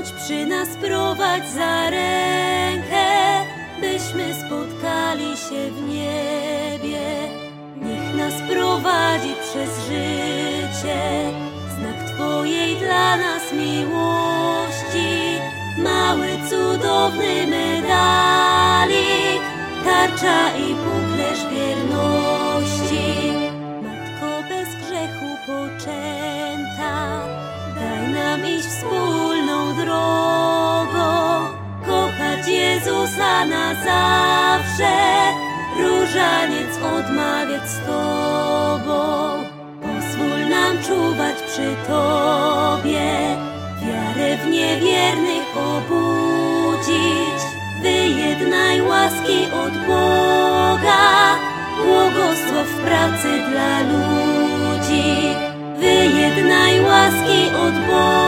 Bądź przy nas, prowadź za rękę, byśmy spotkali się w niebie. Niech nas prowadzi przez życie znak Twojej dla nas miłości. Mały, cudowny medalik, tarcza i puklerz wierności. Matko bez grzechu poczęta, daj nam iść wspólną drogą, kochać Jezusa na zawsze, różaniec odmawiać z Tobą. Pozwól nam czuwać przy Tobie, wiarę w niewiernych obudzić. Wyjednaj łaski od Boga, błogosław w pracy dla ludzi. Wyjednaj łaski od Boga.